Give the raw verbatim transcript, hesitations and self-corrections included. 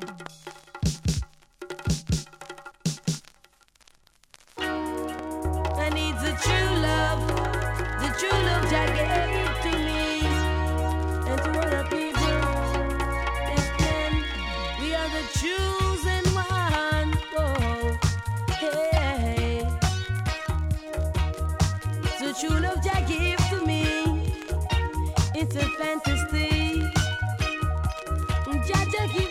I need the true love, the true love Jah gave to me and to other people. Yes, then we are the chosen one. Oh, hey, the true love Jah gave to me. It's a fantasy. Jah Jah